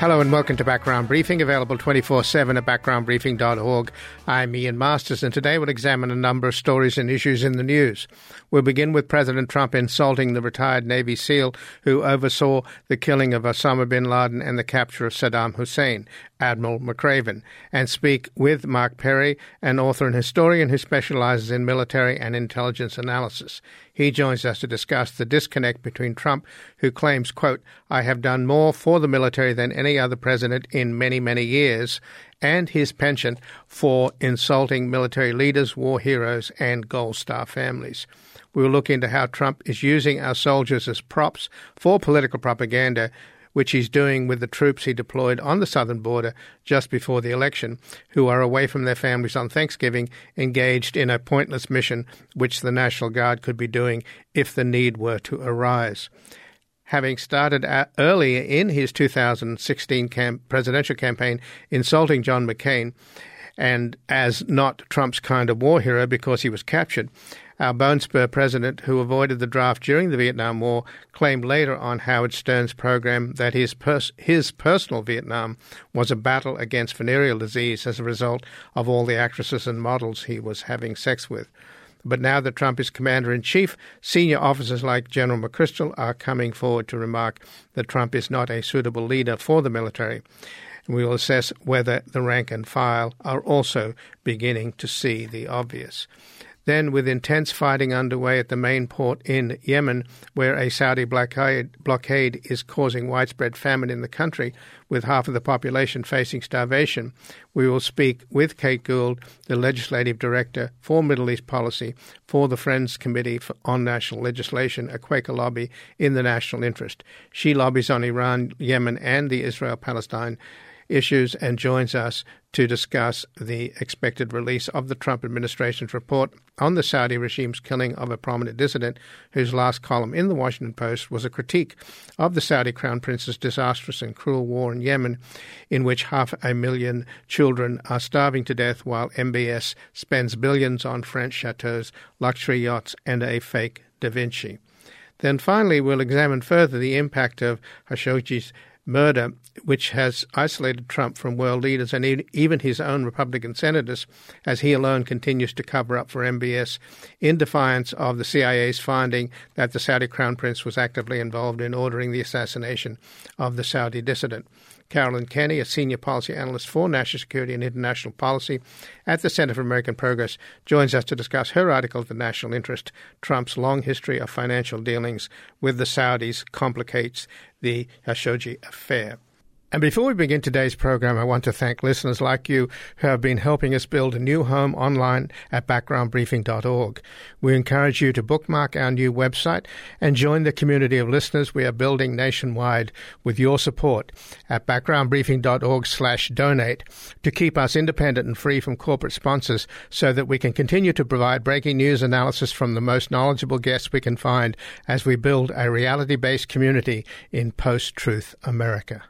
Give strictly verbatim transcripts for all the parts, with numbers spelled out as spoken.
Hello and welcome to Background Briefing, available twenty-four seven at background briefing dot org. I'm Ian Masters, and today we'll examine a number of stories and issues in the news. We'll begin with President Trump insulting the retired Navy SEAL who oversaw the killing of Osama bin Laden and the capture of Saddam Hussein, Admiral McRaven, and speak with Mark Perry, an author and historian who specializes in military and intelligence analysis. He joins us to discuss the disconnect between Trump, who claims, quote, "I have done more for the military than any other president in many, many years," and his penchant for insulting military leaders, war heroes, and Gold Star families. We will look into how Trump is using our soldiers as props for political propaganda, which he's doing with the troops he deployed on the southern border just before the election, who are away from their families on Thanksgiving, engaged in a pointless mission which the National Guard could be doing if the need were to arise. Having started early in his two thousand sixteen camp- presidential campaign insulting John McCain, and as not Trump's kind of war hero because he was captured, our Bone Spur president, who avoided the draft during the Vietnam War, claimed later on Howard Stern's program that his pers- his personal Vietnam was a battle against venereal disease as a result of all the actresses and models he was having sex with. But now that Trump is commander-in-chief, senior officers like General McChrystal are coming forward to remark that Trump is not a suitable leader for the military. We will assess whether the rank and file are also beginning to see the obvious. Then, with intense fighting underway at the main port in Yemen, where a Saudi blockade, blockade is causing widespread famine in the country, with half of the population facing starvation, we will speak with Kate Gould, the Legislative Director for Middle East Policy for the Friends Committee on National Legislation, a Quaker lobby in the national interest. She lobbies on Iran, Yemen, and the Israel-Palestine issues, and joins us to discuss the expected release of the Trump administration's report on the Saudi regime's killing of a prominent dissident whose last column in the Washington Post was a critique of the Saudi Crown Prince's disastrous and cruel war in Yemen, in which half a million children are starving to death while M B S spends billions on French chateaus, luxury yachts, and a fake Da Vinci. Then finally, we'll examine further the impact of Khashoggi's murder, which has isolated Trump from world leaders and even his own Republican senators, as he alone continues to cover up for M B S in defiance of the C I A's finding that the Saudi Crown Prince was actively involved in ordering the assassination of the Saudi dissident. Carolyn Kenny, a senior policy analyst for national security and international policy at the Center for American Progress, joins us to discuss her article, The National Interest, Trump's Long History of Financial Dealings with the Saudis Complicates the Khashoggi Affair. And before we begin today's program, I want to thank listeners like you who have been helping us build a new home online at background briefing dot org. We encourage you to bookmark our new website and join the community of listeners we are building nationwide with your support at background briefing dot org slash donate to keep us independent and free from corporate sponsors so that we can continue to provide breaking news analysis from the most knowledgeable guests we can find as we build a reality-based community in post-truth America.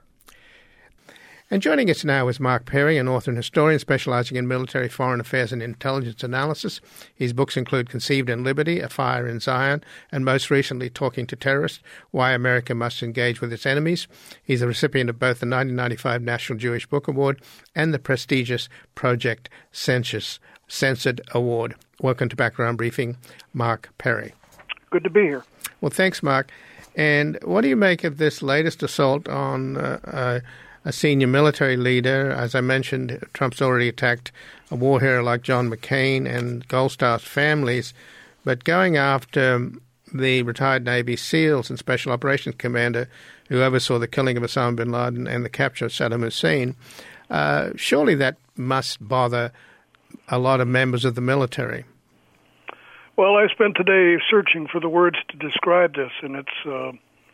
And joining us now is Mark Perry, an author and historian specializing in military, foreign affairs, and intelligence analysis. His books include Conceived in Liberty, A Fire in Zion, and most recently, Talking to Terrorists, Why America Must Engage with Its Enemies. He's a recipient of both the nineteen ninety-five National Jewish Book Award and the prestigious Project Census Censored Award. Welcome to Background Briefing, Mark Perry. Good to be here. Well, thanks, Mark. And what do you make of this latest assault on uh, uh, a senior military leader? As I mentioned, Trump's already attacked a war hero like John McCain and Gold Star's families, but going after the retired Navy SEALs and Special Operations Commander who oversaw the killing of Osama bin Laden and the capture of Saddam Hussein, uh, surely that must bother a lot of members of the military. Well, I spent today searching for the words to describe this, and it's uh,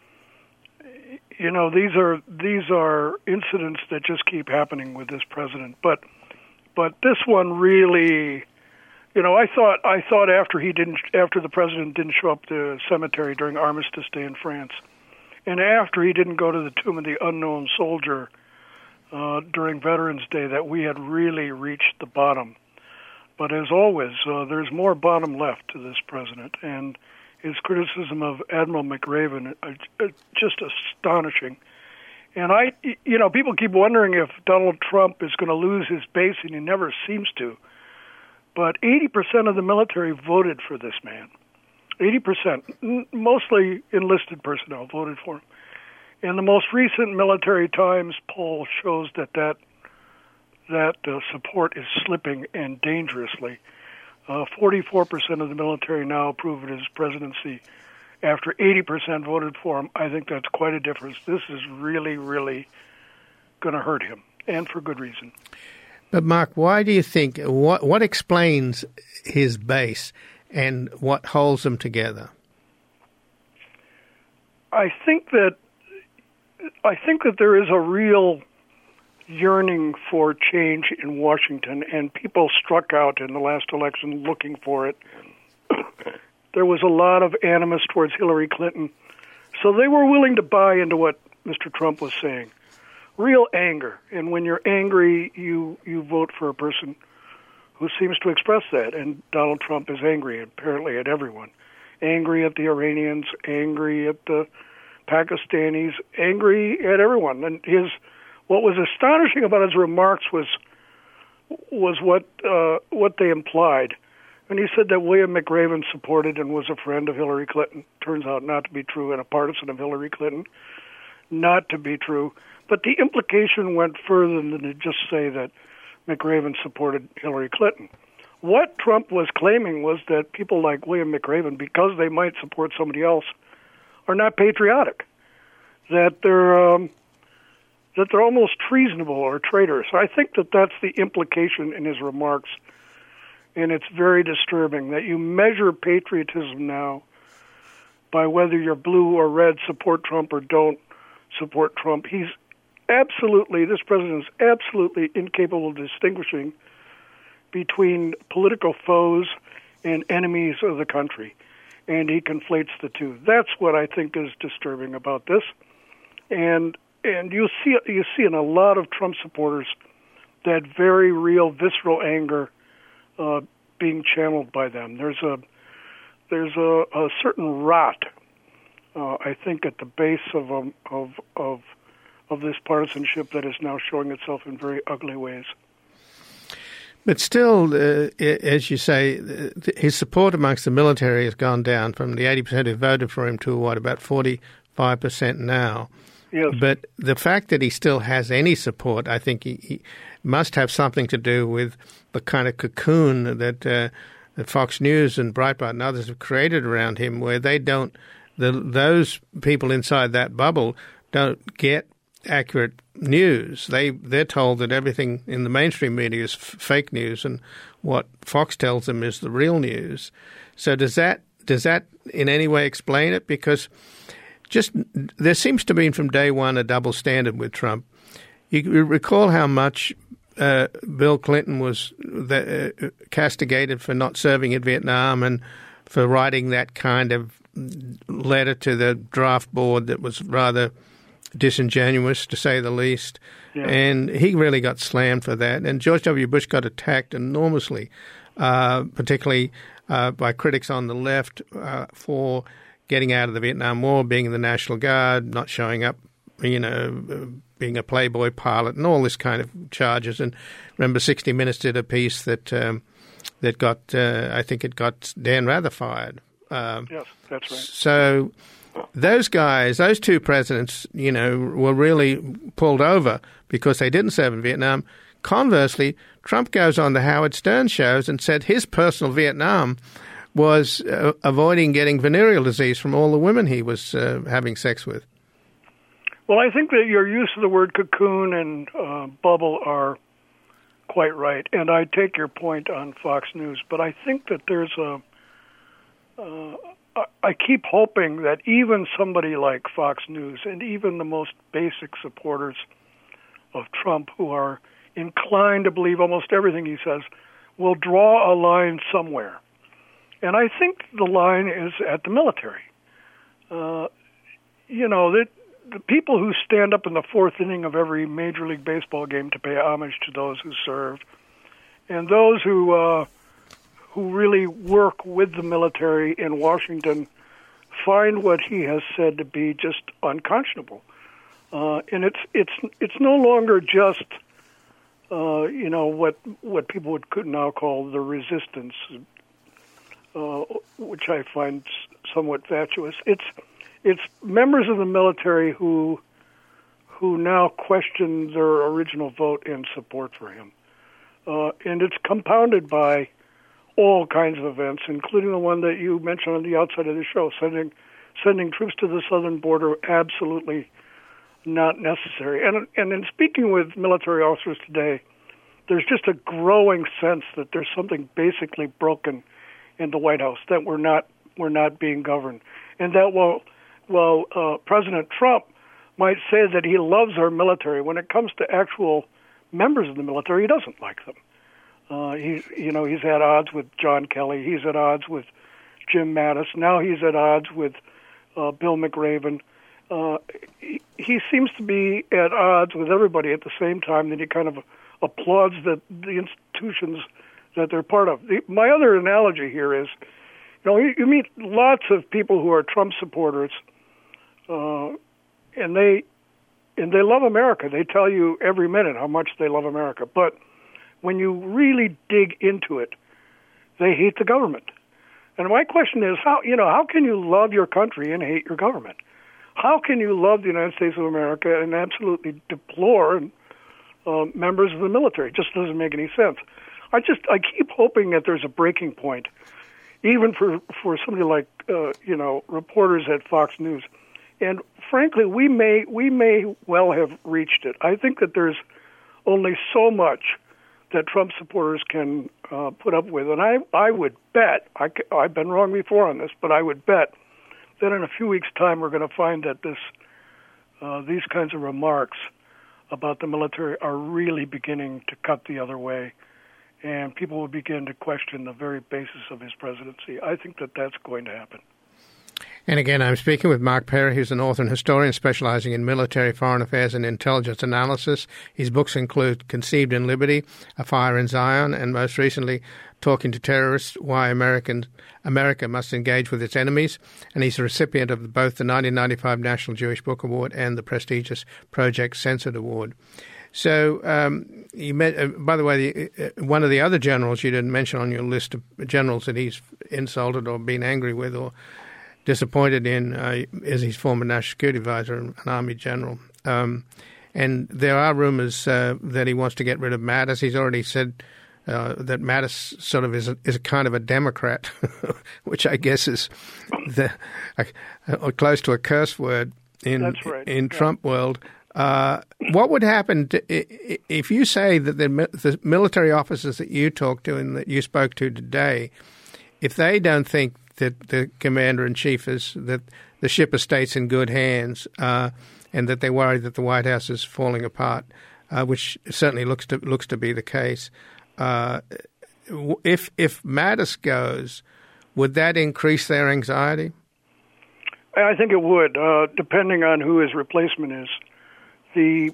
You know, these are these are incidents that just keep happening with this president. But but this one really, you know, I thought I thought after he didn't after the president didn't show up to the cemetery during Armistice Day in France, and after he didn't go to the tomb of the unknown soldier uh, during Veterans Day, that we had really reached the bottom. But as always, uh, there's more bottom left to this president, and his criticism of Admiral McRaven are just astonishing. And I, you know, people keep wondering if Donald Trump is going to lose his base, and he never seems to. But eighty percent of the military voted for this man. eighty percent, mostly enlisted personnel, voted for him. And the most recent Military Times poll shows that that, that uh, support is slipping, and dangerously. Uh, forty-four percent of the military now approve of his presidency after eighty percent voted for him. I think that's quite a difference. This is really, really going to hurt him, and for good reason. But, Mark, why do you think, what, what explains his base and what holds them together? I think that I think that there is a real yearning for change in Washington, and people struck out in the last election looking for it. There was a lot of animus towards Hillary Clinton, so they were willing to buy into what Mister Trump was saying. Real anger, and when you're angry, you, you vote for a person who seems to express that, and Donald Trump is angry, apparently, at everyone. Angry at the Iranians, angry at the Pakistanis, angry at everyone. And his what was astonishing about his remarks was was what uh, what they implied. And he said that William McRaven supported and was a friend of Hillary Clinton. Turns out not to be true, and a partisan of Hillary Clinton. Not to be true. But the implication went further than to just say that McRaven supported Hillary Clinton. What Trump was claiming was that people like William McRaven, because they might support somebody else, are not patriotic. That they're um, that they're almost treasonable or traitors. So I think that that's the implication in his remarks, and it's very disturbing that you measure patriotism now by whether you're blue or red, support Trump or don't support Trump. He's absolutely, this president is absolutely incapable of distinguishing between political foes and enemies of the country, and he conflates the two. That's what I think is disturbing about this. And and you see you see in a lot of Trump supporters that very real visceral anger uh, being channeled by them. There's a there's a, a certain rot, uh, I think, at the base of um, of of of this partisanship that is now showing itself in very ugly ways. But still, uh, as you say, his support amongst the military has gone down from the eighty percent who voted for him to, what, about forty-five percent now. Yes. But the fact that he still has any support, I think he, he must have something to do with the kind of cocoon that, uh, that Fox News and Breitbart and others have created around him, where they don't, the, those people inside that bubble don't get accurate news. They, they're told that everything in the mainstream media is f- fake news, and what Fox tells them is the real news. So does that does that in any way explain it? Because just there seems to be from day one a double standard with Trump. You recall how much uh, Bill Clinton was the, uh, castigated for not serving in Vietnam and for writing that kind of letter to the draft board that was rather disingenuous, to say the least. Yeah. And he really got slammed for that. And George W. Bush got attacked enormously, uh, particularly uh, by critics on the left uh, for getting out of the Vietnam War, being in the National Guard, not showing up, you know, being a Playboy pilot, and all this kind of charges. And remember, sixty minutes did a piece that um, that got, uh, I think it got Dan Rather fired. Um, yes, that's right. So those guys, those two presidents, you know, were really pulled over because they didn't serve in Vietnam. Conversely, Trump goes on the Howard Stern shows and said his personal Vietnam was uh, avoiding getting venereal disease from all the women he was uh, having sex with. Well, I think that your use of the word cocoon and uh, bubble are quite right, and I take your point on Fox News, but I think that there's a uh, I keep hoping that even somebody like Fox News and even the most basic supporters of Trump, who are inclined to believe almost everything he says, will draw a line somewhere. And I think the line is at the military. Uh, you know, that the people who stand up in the fourth inning of every Major League Baseball game to pay homage to those who served, and those who uh, who really work with the military in Washington, find what he has said to be just unconscionable. uh, and it's it's it's no longer just uh, you know what what people would could now call the resistance, uh, which I find somewhat fatuous. It's it's members of the military who who now question their original vote and support for him, uh, and it's compounded by all kinds of events, including the one that you mentioned on the outside of the show, sending sending troops to the southern border, absolutely not necessary. And and in speaking with military officers today, there's just a growing sense that there's something basically broken in the White House, that we're not we're not being governed, and that while while uh, President Trump might say that he loves our military, when it comes to actual members of the military, he doesn't like them. Uh, he's, you know, he's at odds with John Kelly. He's at odds with Jim Mattis. Now he's at odds with uh, Bill McRaven. Uh, he, he seems to be at odds with everybody at the same time that he kind of applauds the, the institutions that they're part of. The, my other analogy here is, you know, you, you meet lots of people who are Trump supporters, uh, and they and they love America. They tell you every minute how much they love America, but when you really dig into it, they hate the government. And my question is, how you know how can you love your country and hate your government? How can you love the United States of America and absolutely deplore uh, members of the military? It just doesn't make any sense. I just I keep hoping that there's a breaking point, even for for somebody like uh, you know reporters at Fox News. And frankly, we may we may well have reached it. I think that there's only so much that Trump supporters can uh, put up with. And I, I would bet, I, I've been wrong before on this, but I would bet that in a few weeks' time we're going to find that this, uh, these kinds of remarks about the military are really beginning to cut the other way, and people will begin to question the very basis of his presidency. I think that that's going to happen. And again, I'm speaking with Mark Perry, who's an author and historian specializing in military, foreign affairs, and intelligence analysis. His books include Conceived in Liberty, A Fire in Zion, and most recently, Talking to Terrorists, Why American, America Must Engage with Its Enemies. And he's a recipient of both the nineteen ninety-five National Jewish Book Award and the prestigious Project Censored Award. So, um, you met, uh, by the way, the, uh, one of the other generals you didn't mention on your list of generals that he's insulted or been angry with or disappointed in uh, is his former national security advisor, an army general. Um, and there are rumors uh, that he wants to get rid of Mattis. He's already said uh, that Mattis sort of is a, is a kind of a Democrat, which I guess is the, uh, close to a curse word in That's right. in yeah. Trump world. Uh, what would happen to, if you say that the, the military officers that you talked to and that you spoke to today, if they don't think that the commander-in-chief is, that the ship estate's in good hands, uh, and that they worry that the White House is falling apart, uh, which certainly looks to looks to be the case. Uh, if if Mattis goes, would that increase their anxiety? I think it would, uh, depending on who his replacement is. The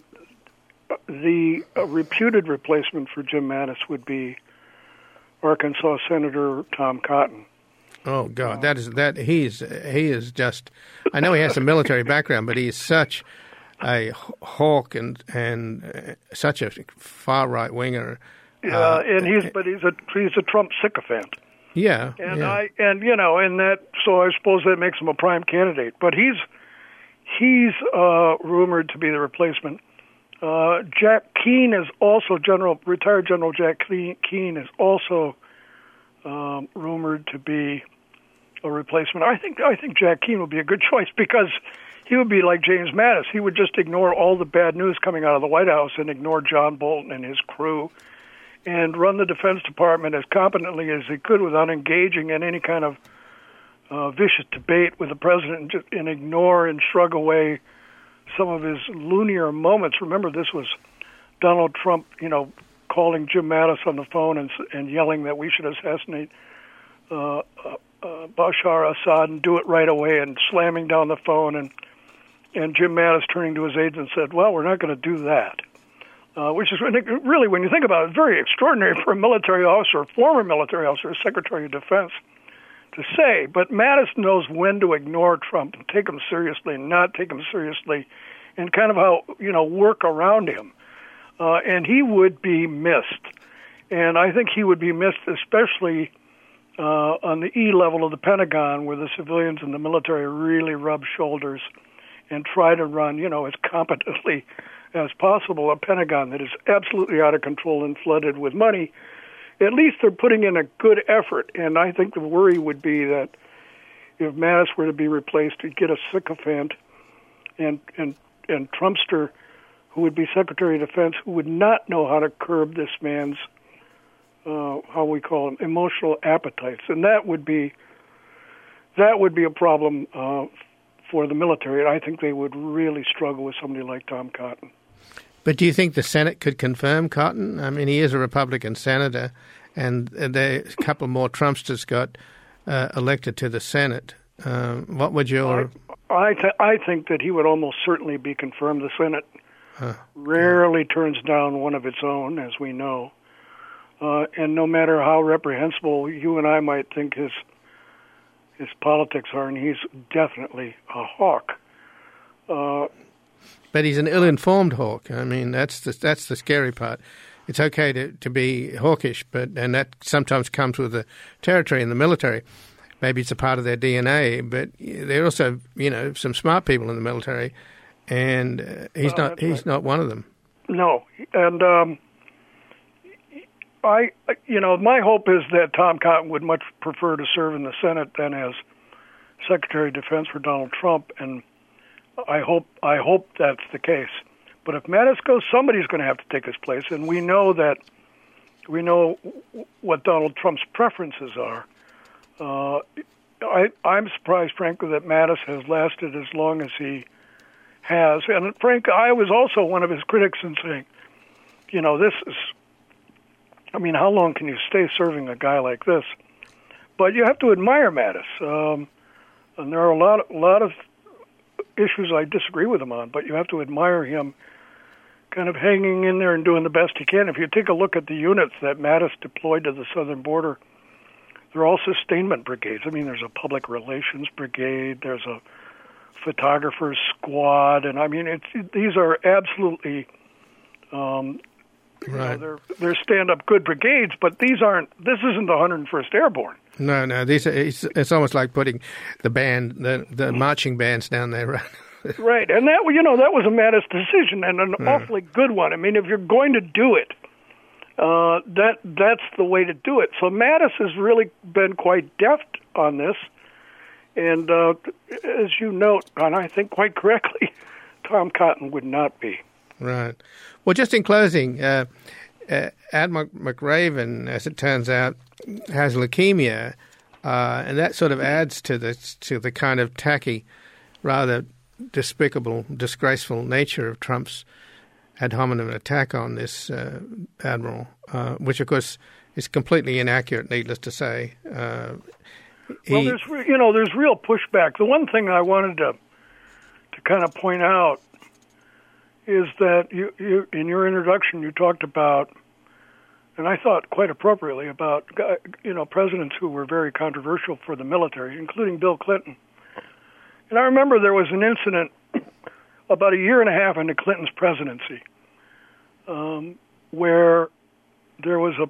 the uh, reputed replacement for Jim Mattis would be Arkansas Senator Tom Cotton. Oh God, that is that he is he is just. I know he has a military background, but he is such a hawk and and uh, such a far right winger. Yeah, uh, and he's but he's a he's a Trump sycophant. Yeah, and yeah. I and you know, and that so I suppose that makes him a prime candidate. But he's he's uh, rumored to be the replacement. Uh, Jack Keane is also General retired General Jack Keane is also. Um, rumored to be a replacement. I think I think Jack Keane would be a good choice because he would be like James Mattis. He would just ignore all the bad news coming out of the White House and ignore John Bolton and his crew and run the Defense Department as competently as he could without engaging in any kind of uh, vicious debate with the president and, just, and ignore and shrug away some of his loonier moments. Remember, this was Donald Trump, you know, calling Jim Mattis on the phone and, and yelling that we should assassinate uh, uh, uh, Bashar Assad and do it right away, and slamming down the phone, and and Jim Mattis turning to his aides and said, well, we're not going to do that, uh, which is really, when you think about it, very extraordinary for a military officer, a former military officer, Secretary of Defense, to say. But Mattis knows when to ignore Trump and take him seriously and not take him seriously, and kind of how, you know, work around him. Uh, and he would be missed. And I think he would be missed especially uh, on the E level of the Pentagon, where the civilians and the military really rub shoulders and try to run, you know, as competently as possible a Pentagon that is absolutely out of control and flooded with money. At least they're putting in a good effort. And I think the worry would be that if Mattis were to be replaced, we'd get a sycophant and, and, and Trumpster who would be Secretary of Defense, who would not know how to curb this man's, uh, how we call them, emotional appetites. And that would be, that would be a problem uh, for the military. And I think they would really struggle with somebody like Tom Cotton. But do you think the Senate could confirm Cotton? I mean, he is a Republican senator, and there, a couple more Trumpsters got uh, elected to the Senate. Um, what would your... I, I, th- I think that he would almost certainly be confirmed. The Senate huh. rarely turns down one of its own, as we know. Uh, and no matter how reprehensible you and I might think his his politics are, and he's definitely a hawk. Uh, But he's an ill-informed hawk. I mean, that's the, that's the scary part. It's okay to, to be hawkish, but and that sometimes comes with the territory in the military. Maybe it's a part of their D N A, but there are also, you know, some smart people in the military, and uh, he's uh, not he's right. not one of them. No, and um, I, you know, my hope is that Tom Cotton would much prefer to serve in the Senate than as Secretary of Defense for Donald Trump, and I hope I hope that's the case. But if Mattis goes, somebody's going to have to take his place, and we know that we know what Donald Trump's preferences are. Uh, I, I'm surprised, frankly, that Mattis has lasted as long as he has. And Frank, I was also one of his critics in saying, you know, this is, I mean, how long can you stay serving a guy like this? But you have to admire Mattis, um, and there are a lot, a lot of issues I disagree with him on, but you have to admire him kind of hanging in there and doing the best he can. If you take a look at the units that Mattis deployed to the southern border, they're all sustainment brigades. I mean, there's a public relations brigade, there's a photographer's squad, and I mean, it's, these are absolutely, um, right. you know, they're, they're stand-up good brigades, but these aren't, this isn't the one hundred first Airborne. No, no, these are, it's, it's almost like putting the band, the, the marching bands down there, right? Right, and that, you know, that was a Mattis decision, and an yeah. awfully good one. I mean, if you're going to do it, uh, that that's the way to do it. So Mattis has really been quite deft on this, and uh, as you note, and I think quite correctly, Tom Cotton would not be. Right. Well, just in closing, uh, uh, Admiral McRaven, as it turns out, has leukemia, uh, and that sort of adds to the to the kind of tacky, rather despicable, disgraceful nature of Trump's ad hominem attack on this uh, admiral, uh, which of course is completely inaccurate, needless to say. Uh, he, well, there's you know there's real pushback. The one thing I wanted to to kind of point out is that you, you in your introduction you talked about, and I thought quite appropriately, about you know presidents who were very controversial for the military, including Bill Clinton. And I remember there was an incident about a year and a half into Clinton's presidency um, where there was a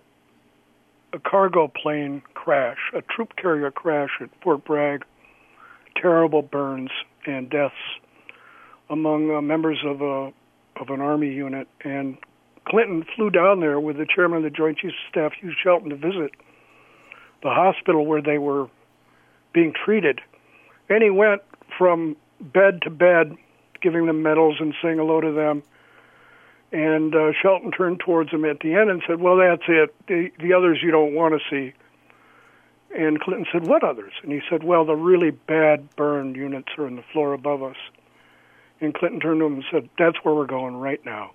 a cargo plane crash, a troop carrier crash at Fort Bragg, terrible burns and deaths among uh, members of a of an Army unit. And Clinton flew down there with the chairman of the Joint Chiefs of Staff, Hugh Shelton, to visit the hospital where they were being treated. And he went from bed to bed, giving them medals and saying hello to them. And uh, Shelton turned towards him at the end and said, well, that's it. The, the others you don't want to see. And Clinton said, what others? And he said, well, the really bad burned units are on the floor above us. And Clinton turned to him and said, that's where we're going right now.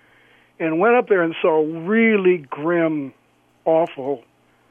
And went up there and saw really grim, awful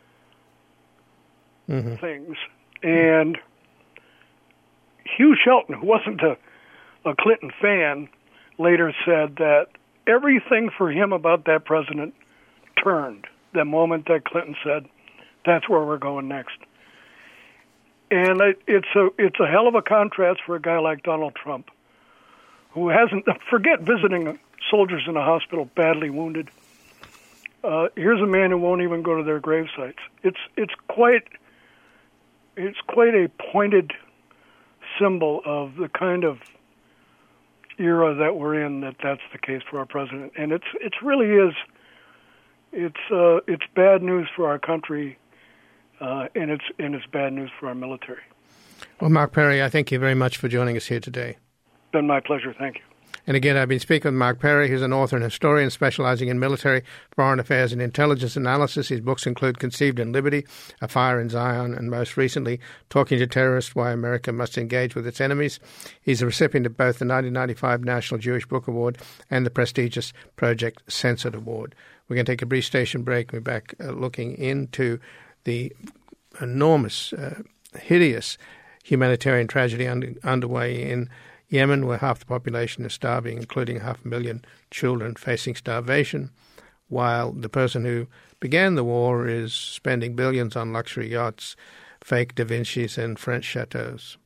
mm-hmm. things. And Hugh Shelton, who wasn't a, a Clinton fan, later said that everything for him about that president turned the moment that Clinton said, that's where we're going next. And it, it's a it's a hell of a contrast for a guy like Donald Trump, who hasn't, forget visiting soldiers in a hospital badly wounded. Uh, here's a man who won't even go to their grave sites. It's it's quite it's quite a pointed symbol of the kind of era that we're in, that that's the case for our president. And it's it's really is it's uh, it's bad news for our country, uh, and it's and it's bad news for our military. Well, Mark Perry, I thank you very much for joining us here today. It's been my pleasure. Thank you. And again, I've been speaking with Mark Perry, who's an author and historian specializing in military, foreign affairs, and intelligence analysis. His books include Conceived in Liberty, A Fire in Zion, and most recently, Talking to Terrorists, Why America Must Engage with Its Enemies. He's a recipient of both the nineteen ninety-five National Jewish Book Award and the prestigious Project Censored Award. We're going to take a brief station break. We're back uh, looking into the enormous, uh, hideous humanitarian tragedy under, underway in Yemen, where half the population is starving, including half a million children facing starvation, while the person who began the war is spending billions on luxury yachts, fake Da Vinci's, and French chateaus.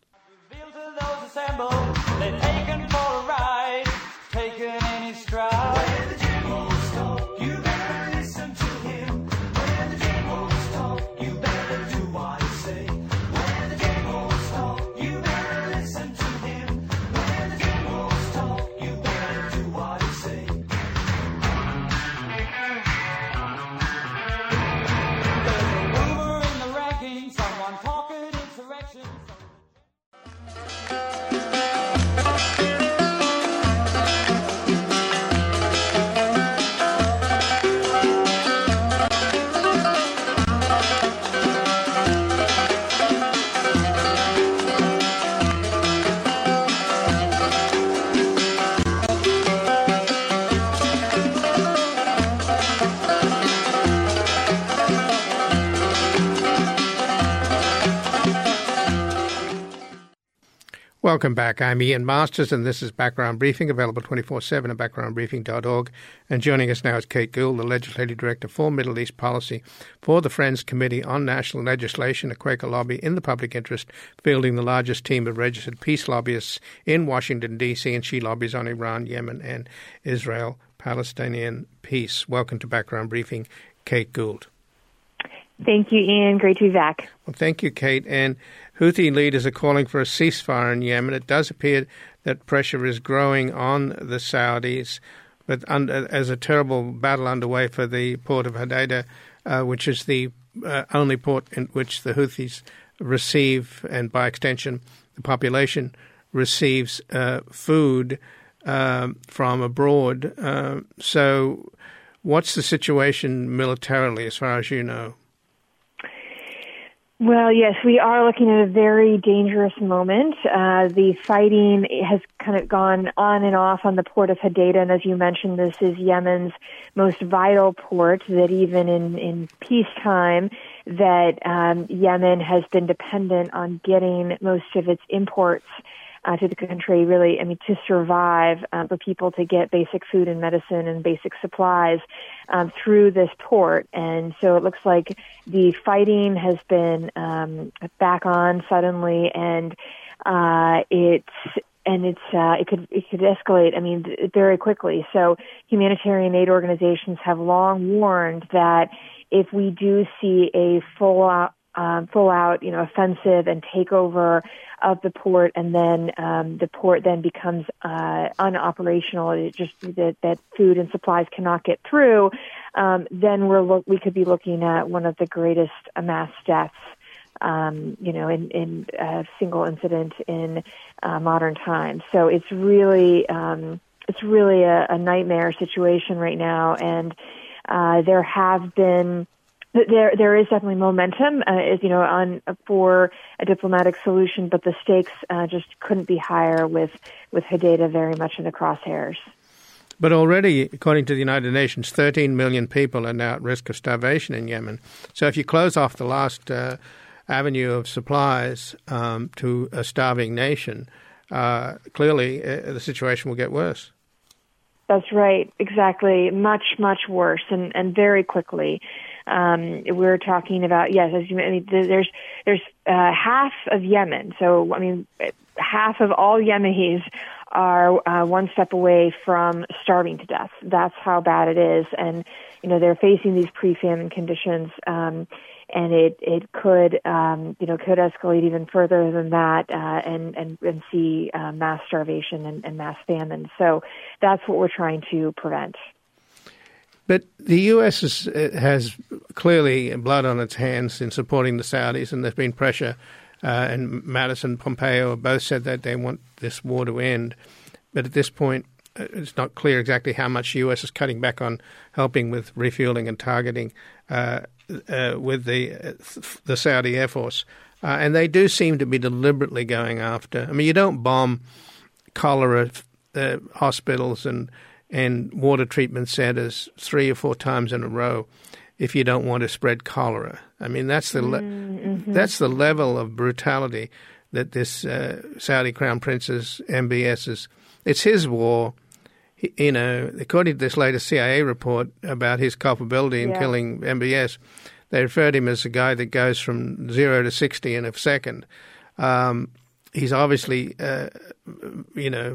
Welcome back. I'm Ian Masters, and this is Background Briefing, available twenty-four seven at background briefing dot org. And joining us now is Kate Gould, the Legislative Director for Middle East Policy for the Friends Committee on National Legislation, a Quaker lobby in the public interest, fielding the largest team of registered peace lobbyists in Washington, D C, and she lobbies on Iran, Yemen, and Israel-Palestinian peace. Welcome to Background Briefing, Kate Gould. Thank you, Ian. Great to be back. Well, thank you, Kate. And Houthi leaders are calling for a ceasefire in Yemen. It does appear that pressure is growing on the Saudis, but under, as a terrible battle underway for the port of Hodeidah, uh, which is the uh, only port in which the Houthis receive, and by extension, the population receives uh, food uh, from abroad. Uh, so what's the situation militarily, as far as you know? Well, yes, we are looking at a very dangerous moment. Uh, the fighting has kind of gone on and off on the port of Hodeidah, and as you mentioned, this is Yemen's most vital port, that even in, in peacetime, that um, Yemen has been dependent on getting most of its imports Uh, to the country, really, I mean, to survive, uh, for people to get basic food and medicine and basic supplies um, through this port. And so it looks like the fighting has been um, back on suddenly, and uh, it's and it's uh, it could it could escalate. I mean, very quickly. So humanitarian aid organizations have long warned that if we do see a full out Um, full out, you know, offensive and takeover of the port, and then um, the port then becomes uh, unoperational. It just that, that food and supplies cannot get through. Um, then we're lo- we could be looking at one of the greatest mass deaths, um, you know, in, in a single incident in uh, modern times. So it's really um, it's really a, a nightmare situation right now, and uh, there have been. There, there is definitely momentum, uh, you know, on for a diplomatic solution, but the stakes uh, just couldn't be higher with with Hodeidah very much in the crosshairs. But already, according to the United Nations, thirteen million people are now at risk of starvation in Yemen. So if you close off the last uh, avenue of supplies um, to a starving nation, uh, clearly uh, the situation will get worse. That's right, exactly. Much, much worse, and, and very quickly. Um, we're talking about, yes, as you I mean, there's there's uh, half of Yemen. So, I mean, half of all Yemenis are uh, one step away from starving to death. That's how bad it is. And, you know, they're facing these pre-famine conditions, um, and it, it could, um, you know, could escalate even further than that, uh, and, and, and see uh, mass starvation and, and mass famine. So that's what we're trying to prevent. But the U S is, has clearly blood on its hands in supporting the Saudis, and there's been pressure, uh, and Mattis and Pompeo have both said that they want this war to end. But at this point, it's not clear exactly how much the U S is cutting back on helping with refueling and targeting uh, uh, with the uh, the Saudi Air Force. Uh, and they do seem to be deliberately going after. I mean, you don't bomb cholera uh, hospitals and and water treatment centers three or four times in a row if you don't want to spread cholera. I mean, that's the le- mm-hmm. that's the level of brutality that this uh, Saudi Crown Prince's M B S is. It's his war. He, you know, according to this latest C I A report about his culpability in yeah. killing M B S, they referred him as a guy that goes from zero to sixty in a second. Um, he's obviously, uh, you know,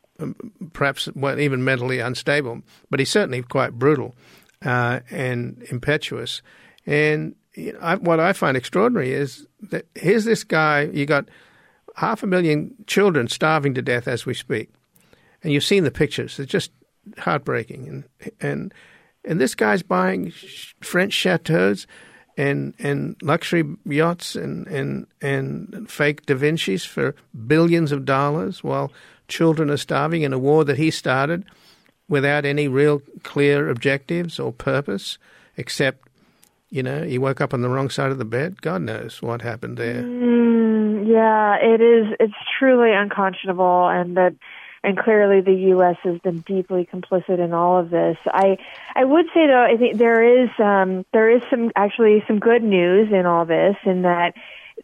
perhaps well, even mentally unstable, but he's certainly quite brutal uh, and impetuous. And you know, I, what I find extraordinary is that here's this guy, you got half a million children starving to death as we speak. And you've seen the pictures. They're just heartbreaking. And and and this guy's buying French chateaus and and luxury yachts and, and, and fake Da Vinci's for billions of dollars while children are starving in a war that he started without any real clear objectives or purpose, except, you know, he woke up on the wrong side of the bed. God knows what happened there. Mm, yeah, it is. It's truly unconscionable, and that, and clearly the U S has been deeply complicit in all of this. I, I would say though, I think there is, um, there is some actually some good news in all this, in that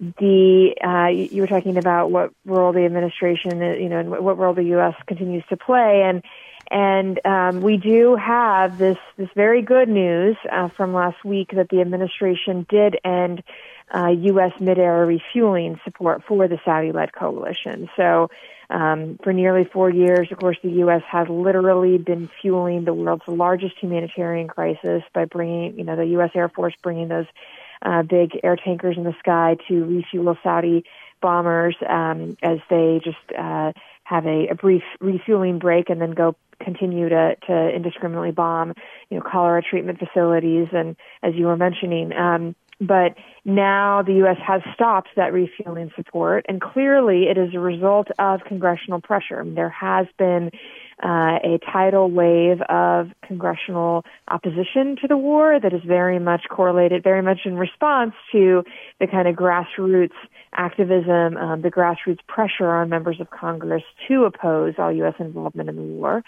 the uh, you were talking about what role the administration, you know, and what role the U S continues to play, and and um, we do have this this very good news uh, from last week that the administration did end uh, U S mid-air refueling support for the Saudi-led coalition. So um, for nearly four years, of course, the U S has literally been fueling the world's largest humanitarian crisis by bringing, you know, the U S Air Force bringing those uh, big air tankers in the sky to refuel Saudi bombers um, as they just uh, have a, a brief refueling break and then go continue to, to indiscriminately bomb, you know, cholera treatment facilities, and as you were mentioning. Um, but now the U S has stopped that refueling support, and clearly it is a result of congressional pressure. I mean, there has been uh, a tidal wave of congressional opposition to the war that is very much correlated, very much in response to the kind of grassroots activism, um, the grassroots pressure on members of Congress to oppose all U S involvement in the war.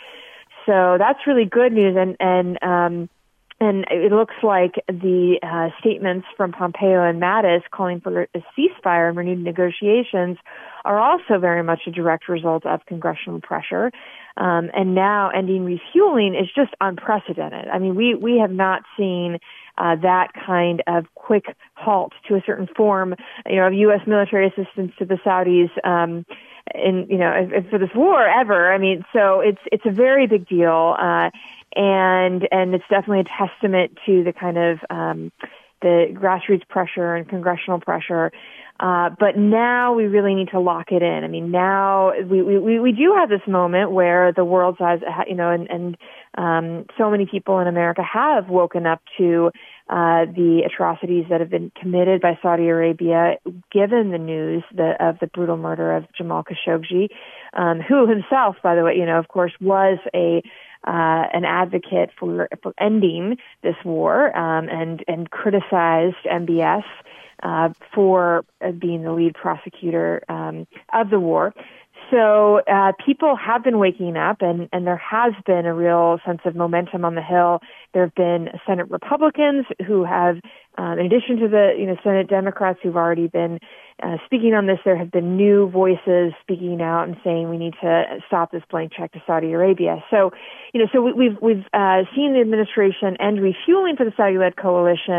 So that's really good news, and and um, and it looks like the uh, statements from Pompeo and Mattis calling for a ceasefire and renewed negotiations are also very much a direct result of congressional pressure. Um, and now ending refueling is just unprecedented. I mean, we, we have not seen uh, that kind of quick halt to a certain form, you know, of U S military assistance to the Saudis um, in, you know, for this war ever. I mean, so it's it's a very big deal. Uh, And and it's definitely a testament to the kind of um, the grassroots pressure and congressional pressure. Uh, but now we really need to lock it in. I mean, now we, we, we do have this moment where the world's eyes, you know, and, and um, so many people in America have woken up to uh, the atrocities that have been committed by Saudi Arabia, given the news the, of the brutal murder of Jamal Khashoggi, um, who himself, by the way, you know, of course, was a Uh, an advocate for for ending this war, um, and and criticized M B S uh, for uh, being the lead prosecutor um, of the war. So uh, people have been waking up, and, and there has been a real sense of momentum on the Hill. There have been Senate Republicans who have, um, in addition to the you know Senate Democrats who've already been uh, speaking on this, there have been new voices speaking out and saying we need to stop this blank check to Saudi Arabia. So, you know, so we, we've we've uh, seen the administration end refueling for the Saudi-led coalition,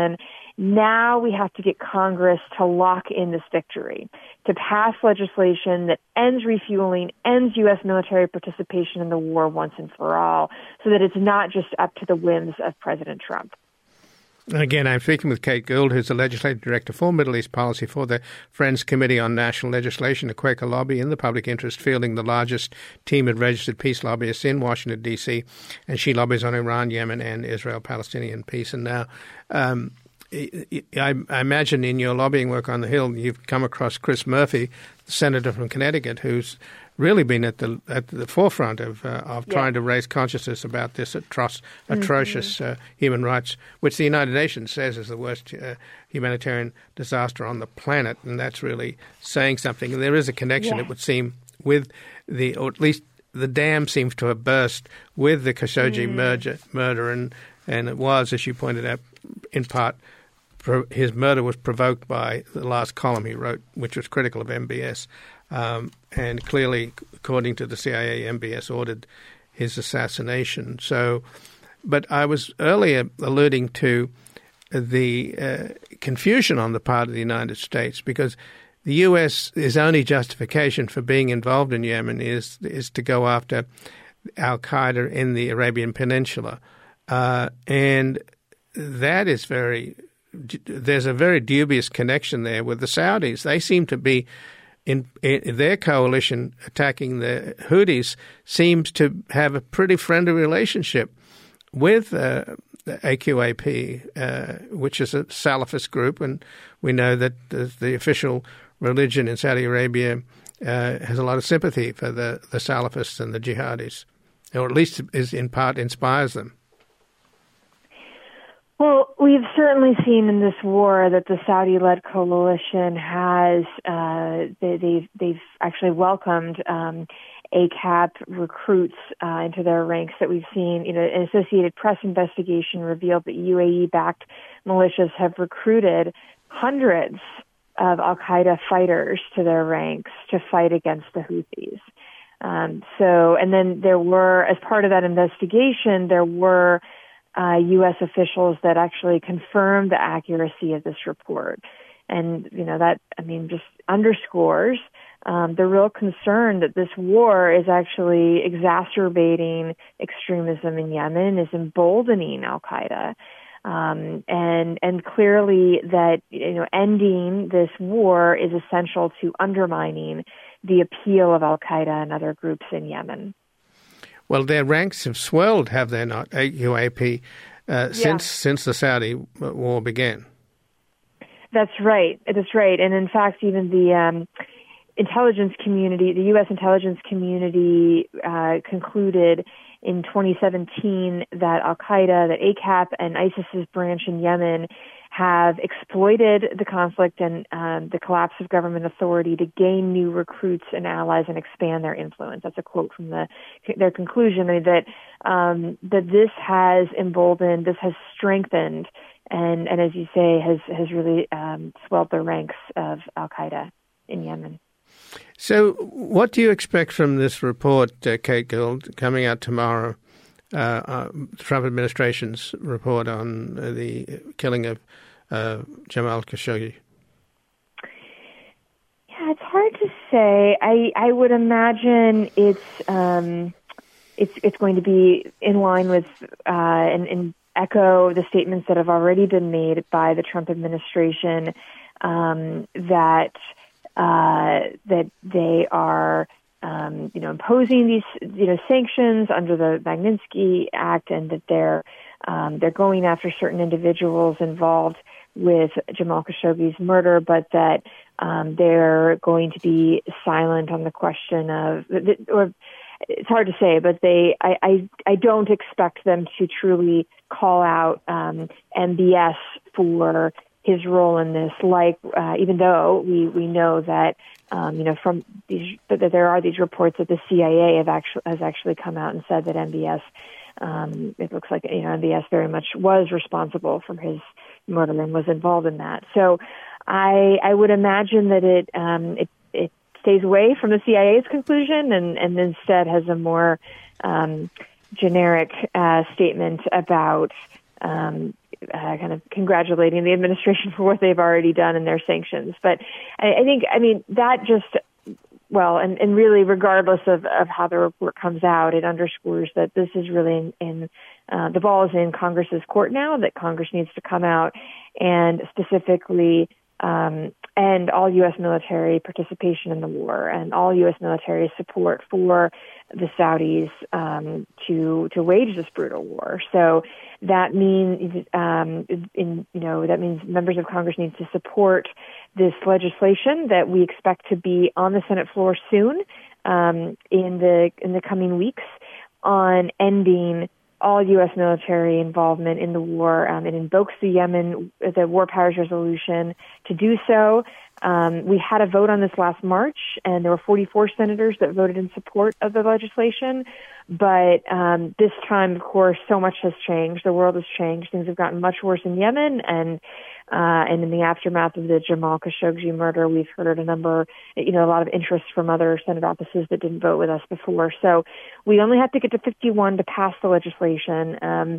Now we have to get Congress to lock in this victory, to pass legislation that ends refueling, ends U S military participation in the war once and for all, so that it's not just up to the whims of President Trump. Again, I'm speaking with Kate Gould, who's the Legislative Director for Middle East Policy for the Friends Committee on National Legislation, a Quaker lobby in the public interest, fielding the largest team of registered peace lobbyists in Washington, D C, and she lobbies on Iran, Yemen, and Israel-Palestinian peace. And now, um, I, I imagine in your lobbying work on the Hill, you've come across Chris Murphy, the senator from Connecticut, who's really been at the at the forefront of uh, of yeah. trying to raise consciousness about this atro- atrocious mm-hmm. uh, human rights, which the United Nations says is the worst uh, humanitarian disaster on the planet, and that's really saying something. And there is a connection, yeah. it would seem, with the, or at least the dam seems to have burst with the Khashoggi mm. murder, murder, and and it was, as you pointed out, in part, pro- his murder was provoked by the last column he wrote, which was critical of M B S. Um, and clearly, according to the C I A, M B S ordered his assassination. So, but I was earlier alluding to the uh, confusion on the part of the United States, because the U S' only justification for being involved in Yemen is is to go after al-Qaeda in the Arabian Peninsula. Uh, and that is very, there's a very dubious connection there with the Saudis. They seem to be In, in their coalition attacking the Houthis seems to have a pretty friendly relationship with uh, A Q A P, uh, which is a Salafist group, and we know that the, the official religion in Saudi Arabia uh, has a lot of sympathy for the, the Salafists and the jihadis, or at least is in part inspires them. Well, we've certainly seen in this war that the Saudi-led coalition has uh, they, they've they've actually welcomed um, A C A P recruits uh, into their ranks. That we've seen, you know, an Associated Press investigation revealed that U A E-backed militias have recruited hundreds of Al-Qaeda fighters to their ranks to fight against the Houthis. Um, so, and then there were, as part of that investigation, there were Uh, U S officials that actually confirmed the accuracy of this report. And, you know, that, I mean, just underscores um, the real concern that this war is actually exacerbating extremism in Yemen, is emboldening al-Qaeda. Um, and, and clearly that, you know, ending this war is essential to undermining the appeal of al-Qaeda and other groups in Yemen. Well, their ranks have swelled, have they not, A Q A P, uh, yeah. since since the Saudi war began? That's right. That's right. And in fact, even the um, intelligence community, the U S intelligence community uh, concluded in twenty seventeen that al-Qaeda, that A C A P and ISIS's branch in Yemen have exploited the conflict and um, the collapse of government authority to gain new recruits and allies and expand their influence. That's a quote from the, their conclusion, that um, that this has emboldened, this has strengthened, and, and as you say, has has really um, swelled the ranks of al-Qaeda in Yemen. So, what do you expect from this report, uh, Kate Gould, coming out tomorrow? Uh, uh, Trump administration's report on uh, the killing of uh, Jamal Khashoggi? Yeah, it's hard to say. I, I would imagine it's um, it's it's going to be in line with uh, and, and echo the statements that have already been made by the Trump administration um, that uh, that they are. Um, you know, imposing these, you know, sanctions under the Magnitsky Act, and that they're um, they're going after certain individuals involved with Jamal Khashoggi's murder, but that um, they're going to be silent on the question of, or it's hard to say, but they, I, I, I don't expect them to truly call out um, M B S for his role in this, like, uh, even though we, we know that, um, you know, from these, that there are these reports that the C I A have actually, has actually come out and said that M B S, um, it looks like, you know, M B S very much was responsible for his murder and was involved in that. So I, I would imagine that it, um, it, it stays away from the C I A's conclusion and, and instead has a more, um, generic, uh, statement about, um, uh, kind of congratulating the administration for what they've already done in their sanctions. But I, I think, I mean, that just, well, and, and really regardless of, of how the report comes out, it underscores that this is really in, in uh, the ball is in Congress's court now, that Congress needs to come out and specifically um, end all U S military participation in the war and all U S military support for the Saudis um, to to wage this brutal war. So that means, um, in, you know, that means members of Congress need to support this legislation that we expect to be on the Senate floor soon, um, in the in the coming weeks, on ending all U S military involvement in the war. Um, it invokes the Yemen, the War Powers Resolution to do so. Um, we had a vote on this last March, and there were forty-four senators that voted in support of the legislation. But um, this time, of course, so much has changed. The world has changed. Things have gotten much worse in Yemen, and uh, and in the aftermath of the Jamal Khashoggi murder, we've heard a number, you know, a lot of interest from other Senate offices that didn't vote with us before. So we only have to get to fifty-one to pass the legislation, um,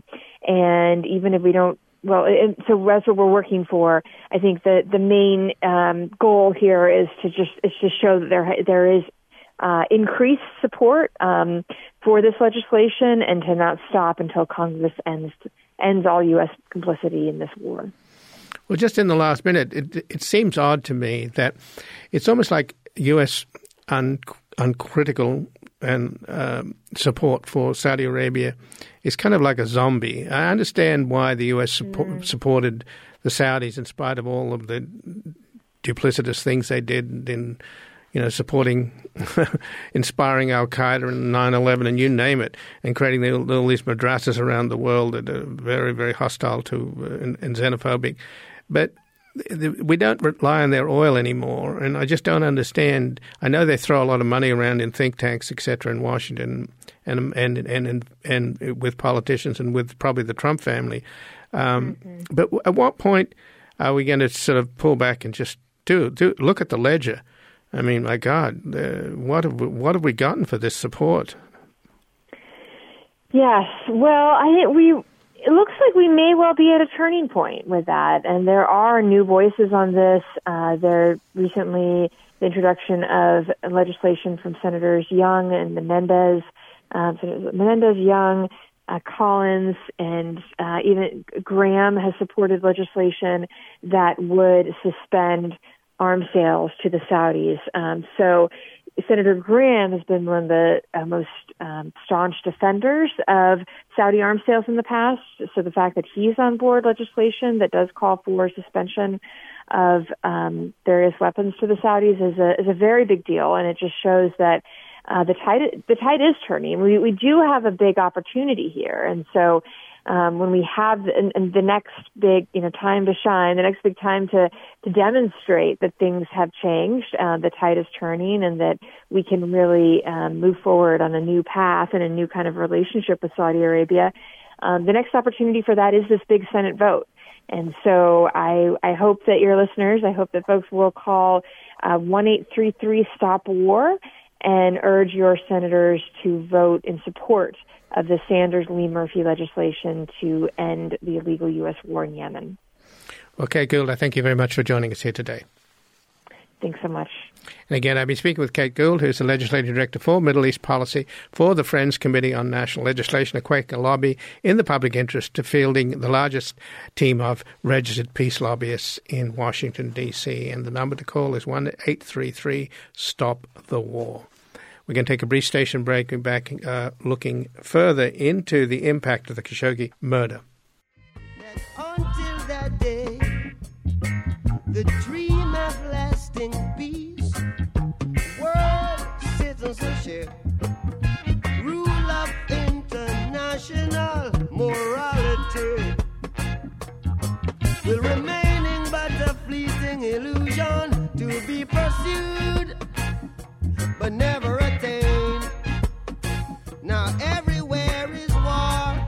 and even if we don't. Well, it, so that's what we're working for. I think that the main um, goal here is to just is to show that there there is uh, increased support um, for this legislation, and to not stop until Congress ends ends all U S complicity in this war. Well, just in the last minute, it, it seems odd to me that it's almost like U S un, uncritical and um, support for Saudi Arabia is kind of like a zombie. I understand why the U S support, mm. supported the Saudis in spite of all of the duplicitous things they did in, you know, supporting, inspiring Al-Qaeda and nine eleven and you name it, and creating the, all these madrasas around the world that are very, very hostile to uh, and, and xenophobic. But we don't rely on their oil anymore, and I just don't understand. I know they throw a lot of money around in think tanks, et cetera, in Washington, and and and and, and with politicians and with probably the Trump family. Um, mm-hmm. But at what point are we going to sort of pull back and just do, do look at the ledger? I mean, my God, uh, what have we, what have we gotten for this support? Yes, well, I we. It looks like we may well be at a turning point with that, and there are new voices on this. Uh, there recently the introduction of legislation from Senators Young and Menendez, um, Senators Menendez, Young, uh, Collins, and uh, even Graham has supported legislation that would suspend arms sales to the Saudis. Um, so Senator Graham has been one of the uh, most um, staunch defenders of Saudi arms sales in the past. So the fact that he's on board legislation that does call for suspension of um, various weapons to the Saudis is a is a very big deal, and it just shows that uh, the tide the tide is turning. We we do have a big opportunity here, and so. Um, when we have the, and the next big, you know, time to shine, the next big time to, to demonstrate that things have changed, uh, the tide is turning, and that we can really um, move forward on a new path and a new kind of relationship with Saudi Arabia. Um, the next opportunity for that is this big Senate vote. And so I, I hope that your listeners, I hope that folks will call uh, one eight three three stop war and urge your senators to vote in support of the Sanders-Lee Murphy legislation to end the illegal U S war in Yemen. Okay, Gould, I thank you very much for joining us here today. Thanks so much. And again, I've been speaking with Kate Gould, who's the Legislative Director for Middle East Policy for the Friends Committee on National Legislation, a Quaker lobby in the public interest, to fielding the largest team of registered peace lobbyists in Washington, D C. And the number to call is one eight three three stop the war. We're going to take a brief station break and back uh, looking further into the impact of the Khashoggi murder. Until that day, the dream of lasting peace, world citizenship, rule of international morality, will remaining but a fleeting illusion to be pursued, but never attained. Now everywhere is war.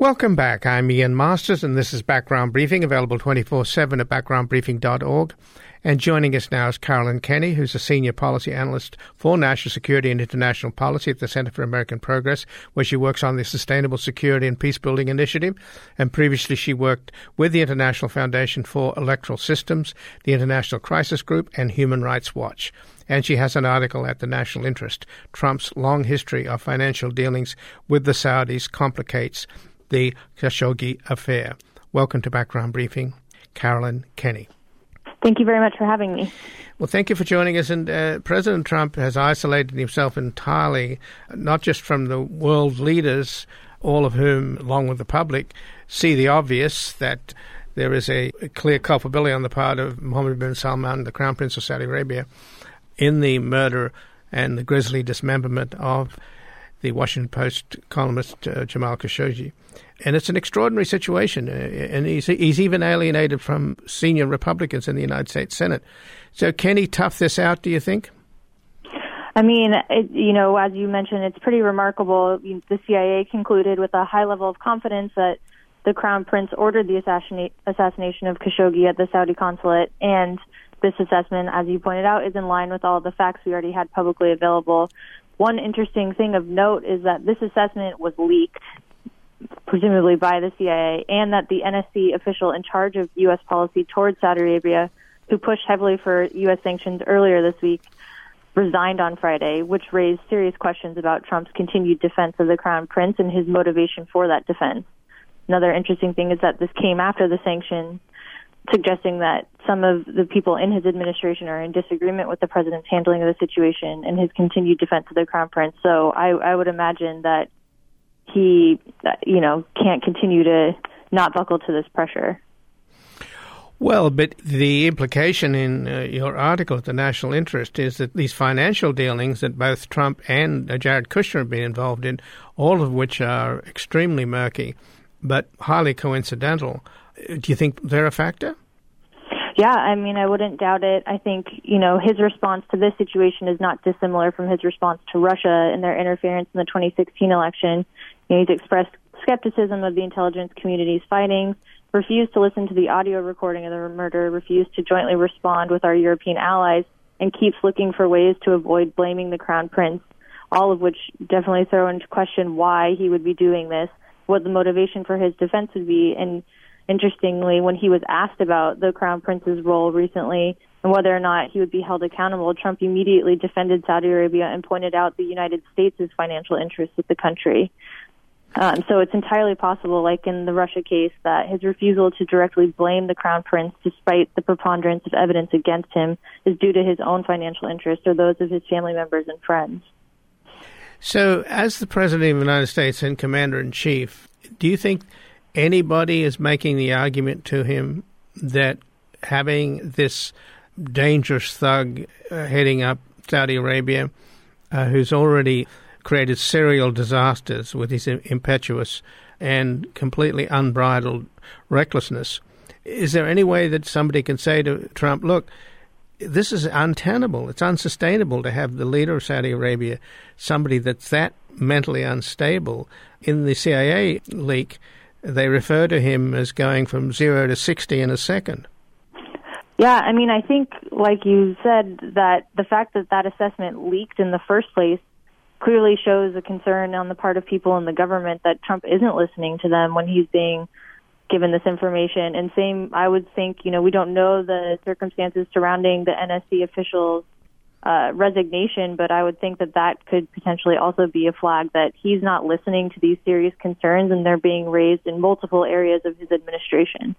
Welcome back. I'm Ian Masters, and this is Background Briefing, available twenty-four seven at background briefing dot org. And joining us now is Carolyn Kenny, who's a senior policy analyst for national security and international policy at the Center for American Progress, where she works on the Sustainable Security and Peacebuilding Initiative. And previously she worked with the International Foundation for Electoral Systems, the International Crisis Group, and Human Rights Watch. And she has an article at the National Interest, Trump's Long History of Financial Dealings with the Saudis Complicates the Khashoggi Affair. Welcome to Background Briefing, Carolyn Kenny. Thank you very much for having me. Well, thank you for joining us. And uh, President Trump has isolated himself entirely, not just from the world leaders, all of whom, along with the public, see the obvious, that there is a clear culpability on the part of Mohammed bin Salman, the Crown Prince of Saudi Arabia, in the murder and the grisly dismemberment of the Washington Post columnist uh, Jamal Khashoggi. And it's an extraordinary situation, uh, and he's, he's even alienated from senior Republicans in the United States Senate. So can he tough this out, do you think? I mean, it, you know, as you mentioned, it's pretty remarkable. The C I A concluded with a high level of confidence that the Crown Prince ordered the assassinate, assassination of Khashoggi at the Saudi consulate, and this assessment, as you pointed out, is in line with all the facts we already had publicly available. One interesting thing of note is that this assessment was leaked, presumably by the C I A, and that the N S C official in charge of U S policy towards Saudi Arabia, who pushed heavily for U S sanctions earlier this week, resigned on Friday, which raised serious questions about Trump's continued defense of the Crown Prince and his motivation for that defense. Another interesting thing is that this came after the sanctions, suggesting that some of the people in his administration are in disagreement with the president's handling of the situation and his continued defense of the Crown Prince. So I, I would imagine that he, you know, can't continue to not buckle to this pressure. Well, but the implication in uh, your article at the National Interest is that these financial dealings that both Trump and uh, Jared Kushner have been involved in, all of which are extremely murky, but highly coincidental, do you think they're a factor? Yeah, I mean, I wouldn't doubt it. I think, you know, his response to this situation is not dissimilar from his response to Russia and their interference in the twenty sixteen election. You know, he's expressed skepticism of the intelligence community's findings, refused to listen to the audio recording of the murder, refused to jointly respond with our European allies, and keeps looking for ways to avoid blaming the Crown Prince, all of which definitely throw into question why he would be doing this, what the motivation for his defense would be. And interestingly, when he was asked about the Crown Prince's role recently and whether or not he would be held accountable, Trump immediately defended Saudi Arabia and pointed out the United States' financial interests with the country. Um, so it's entirely possible, like in the Russia case, that his refusal to directly blame the Crown Prince, despite the preponderance of evidence against him, is due to his own financial interests or those of his family members and friends. So as the President of the United States and Commander-in-Chief, do you think anybody is making the argument to him that having this dangerous thug uh, heading up Saudi Arabia, uh, who's already created serial disasters with his impetuous and completely unbridled recklessness, is there any way that somebody can say to Trump, look, this is untenable, it's unsustainable to have the leader of Saudi Arabia, somebody that's that mentally unstable? In the C I A leak, they refer to him as going from zero to sixty in a second. Yeah, I mean, I think, like you said, that the fact that that assessment leaked in the first place clearly shows a concern on the part of people in the government that Trump isn't listening to them when he's being given this information. And same, I would think, you know, we don't know the circumstances surrounding the N S C officials' uh, resignation, but I would think that that could potentially also be a flag that he's not listening to these serious concerns, and they're being raised in multiple areas of his administration.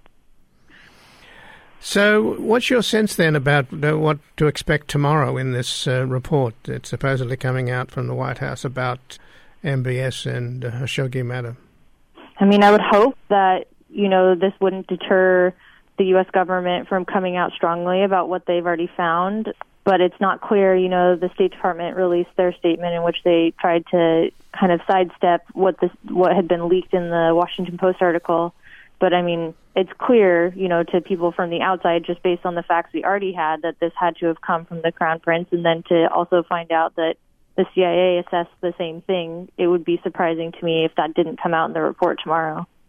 So what's your sense then about uh, what to expect tomorrow in this uh, report that's supposedly coming out from the White House about M B S and uh, Khashoggi matter? I mean, I would hope that, you know, this wouldn't deter the U S government from coming out strongly about what they've already found, but it's not clear. You know, the State Department released their statement in which they tried to kind of sidestep what this, what had been leaked in the Washington Post article. But, I mean, it's clear, you know, to people from the outside, just based on the facts we already had, that this had to have come from the Crown Prince. And then to also find out that the C I A assessed the same thing, it would be surprising to me if that didn't come out in the report tomorrow.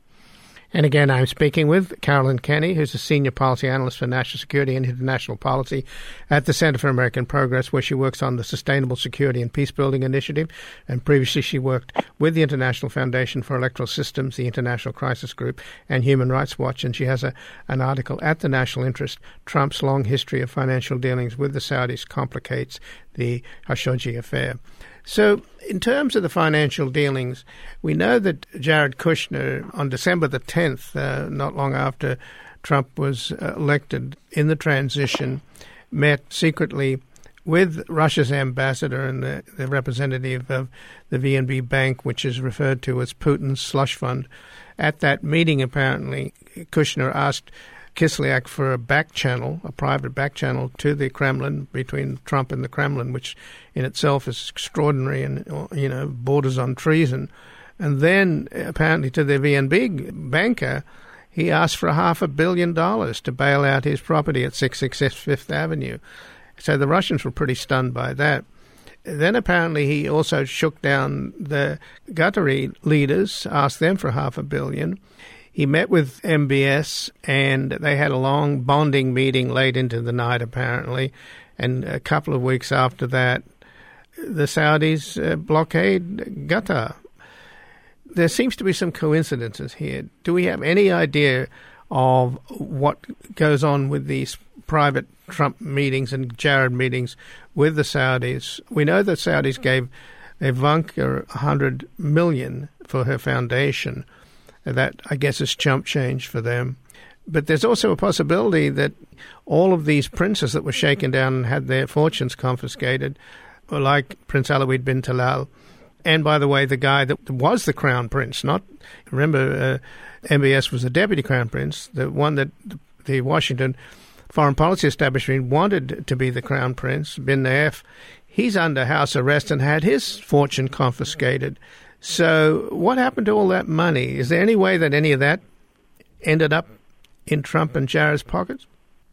And again, I'm speaking with Carolyn Kenny, who's a senior policy analyst for national security and international policy at the Center for American Progress, where she works on the Sustainable Security and Peacebuilding Initiative. And previously, she worked with the International Foundation for Electoral Systems, the International Crisis Group, and Human Rights Watch. And she has a, an article at the National Interest, Trump's Long History of Financial Dealings with the Saudis Complicates the Khashoggi Affair. So in terms of the financial dealings, we know that Jared Kushner, on December the tenth, uh, not long after Trump was uh, elected in the transition, met secretly with Russia's ambassador and the, the representative of the V N B Bank, which is referred to as Putin's slush fund. At that meeting, apparently, Kushner asked Kislyak for a back channel, a private back channel to the Kremlin, between Trump and the Kremlin, which in itself is extraordinary and, you know, borders on treason. And then apparently to the V N B banker, he asked for a half a billion dollars to bail out his property at six sixty-six Fifth Avenue. So the Russians were pretty stunned by that. Then apparently he also shook down the Qatari leaders, asked them for half a billion. He met with M B S, and they had a long bonding meeting late into the night, apparently. And a couple of weeks after that, the Saudis uh, blockade Qatar. There seems to be some coincidences here. Do we have any idea of what goes on with these private Trump meetings and Jared meetings with the Saudis? We know that Saudis gave Ivanka one hundred million dollars for her foundation. That, I guess, is chump change for them. But there's also a possibility that all of these princes that were shaken down and had their fortunes confiscated, like Prince Alawid bin Talal, and, by the way, the guy that was the crown prince, not, remember, uh, M B S was the deputy crown prince, the one that the Washington foreign policy establishment wanted to be the crown prince, bin Naif. He's under house arrest and had his fortune confiscated. So what happened to all that money? Is there any way that any of that ended up in Trump and Jared's pockets?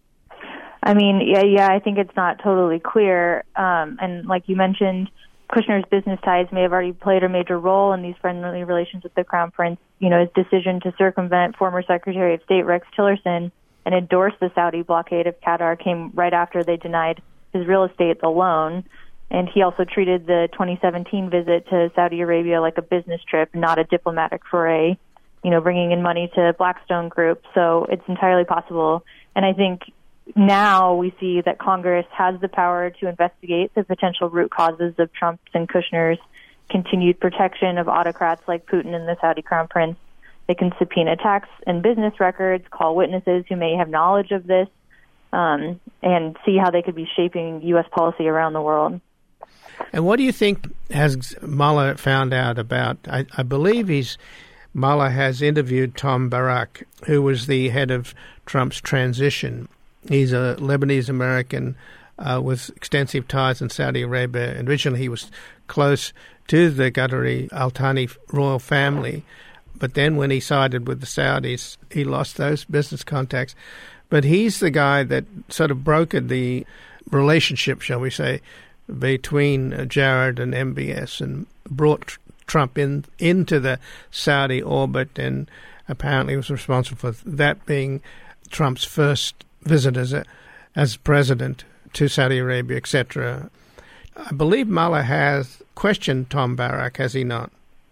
I mean, yeah, yeah, I think it's not totally clear. Um, and like you mentioned, Kushner's business ties may have already played a major role in these friendly relations with the Crown Prince. You know, his decision to circumvent former Secretary of State Rex Tillerson and endorse the Saudi blockade of Qatar came right after they denied his real estate the loan. And he also treated the twenty seventeen visit to Saudi Arabia like a business trip, not a diplomatic foray, you know, bringing in money to Blackstone Group. So it's entirely possible. And I think now we see that Congress has the power to investigate the potential root causes of Trump's and Kushner's continued protection of autocrats like Putin and the Saudi Crown Prince. They can subpoena tax and business records, call witnesses who may have knowledge of this, um, and see how they could be shaping U S policy around the world. And what do you think has Mueller found out about? I, I believe he's Mueller has interviewed Tom Barak, who was the head of Trump's transition. He's a Lebanese American uh, with extensive ties in Saudi Arabia. And originally, he was close to the Qatari Al Thani royal family, but then when he sided with the Saudis, he lost those business contacts. But he's the guy that sort of brokered the relationship, shall we say, between Jared and M B S and brought tr- Trump in into the Saudi orbit, and apparently was responsible for that being Trump's first visit as a, as president to Saudi Arabia, et cetera. I believe Mueller has questioned Tom Barak, has he not?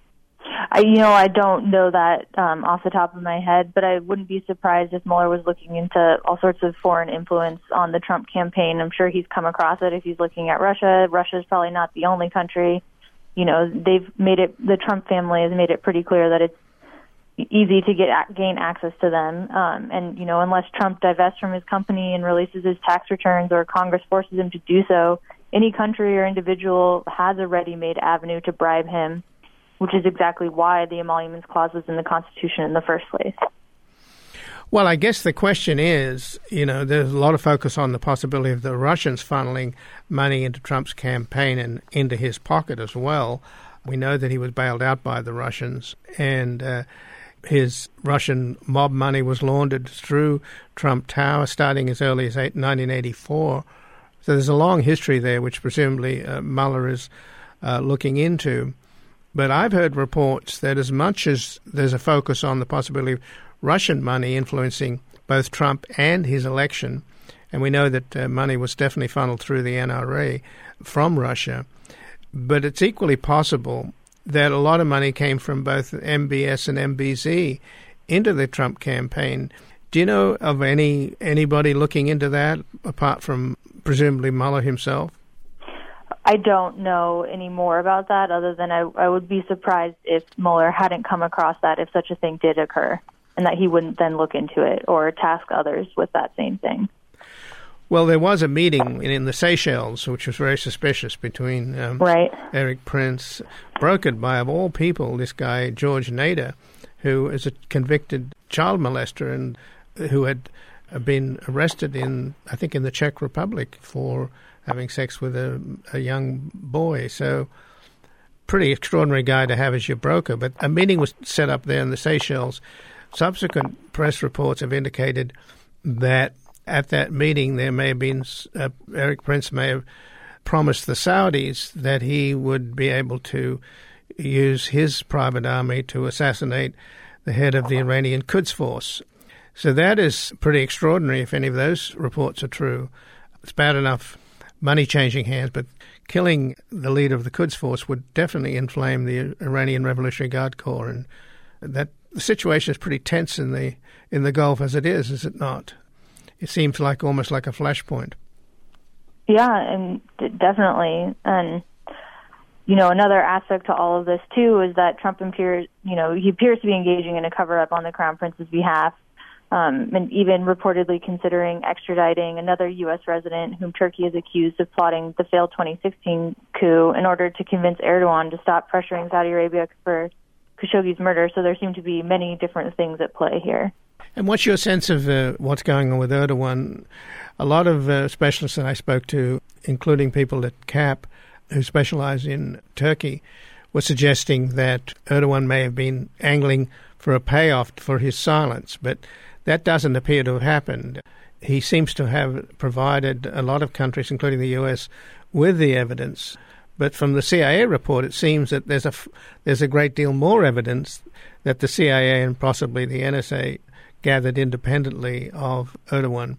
I, you know, I don't know that um, off the top of my head, but I wouldn't be surprised if Mueller was looking into all sorts of foreign influence on the Trump campaign. I'm sure he's come across it if he's looking at Russia. Russia's probably not the only country. You know, they've made it, the Trump family has made it pretty clear that it's easy to get gain access to them. Um, and, you know, unless Trump divests from his company and releases his tax returns or Congress forces him to do so, any country or individual has a ready-made avenue to bribe him, which is exactly why the emoluments clause was in the Constitution in the first place. Well, I guess the question is, you know, there's a lot of focus on the possibility of the Russians funneling money into Trump's campaign and into his pocket as well. We know that he was bailed out by the Russians, and uh, his Russian mob money was laundered through Trump Tower starting as early as nineteen eighty-four. So there's a long history there, which presumably uh, Mueller is uh, looking into. But I've heard reports that as much as there's a focus on the possibility of Russian money influencing both Trump and his election. And we know that uh, money was definitely funneled through the N R A from Russia. But it's equally possible that a lot of money came from both M B S and M B Z into the Trump campaign. Do you know of any anybody looking into that, apart from presumably Mueller himself? I don't know any more about that, other than I, I would be surprised if Mueller hadn't come across that if such a thing did occur, and that he wouldn't then look into it or task others with that same thing. Well, there was a meeting in the Seychelles, which was very suspicious, between um, right. Erik Prince, brokered by, of all people, this guy, George Nader, who is a convicted child molester and who had been arrested in, I think, in the Czech Republic for having sex with a, a young boy. So, pretty extraordinary guy to have as your broker. But a meeting was set up there in the Seychelles. Subsequent press reports have indicated that at that meeting, there may have been, uh, Erik Prince may have promised the Saudis that he would be able to use his private army to assassinate the head of the Iranian Quds Force. So that is pretty extraordinary if any of those reports are true. It's bad enough money changing hands, but killing the leader of the Quds Force would definitely inflame the Iranian Revolutionary Guard Corps. And that the situation is pretty tense in the in the Gulf as it is, is it not? It seems like almost like a flashpoint. Yeah, and definitely. And, you know, another aspect to all of this, too, is that Trump appears, you know, he appears to be engaging in a cover-up on the Crown Prince's behalf, um, and even reportedly considering extraditing another U S resident whom Turkey is accused of plotting the failed twenty sixteen coup in order to convince Erdogan to stop pressuring Saudi Arabia for Khashoggi's murder. So there seem to be many different things at play here. And what's your sense of uh, what's going on with Erdogan? A lot of uh, specialists that I spoke to, including people at C A P who specialize in Turkey, were suggesting that Erdogan may have been angling for a payoff for his silence, but that doesn't appear to have happened. He seems to have provided a lot of countries, including the U S, with the evidence. But from the C I A report, it seems that there's a, there's a great deal more evidence that the C I A and possibly the N S A gathered independently of Erdogan.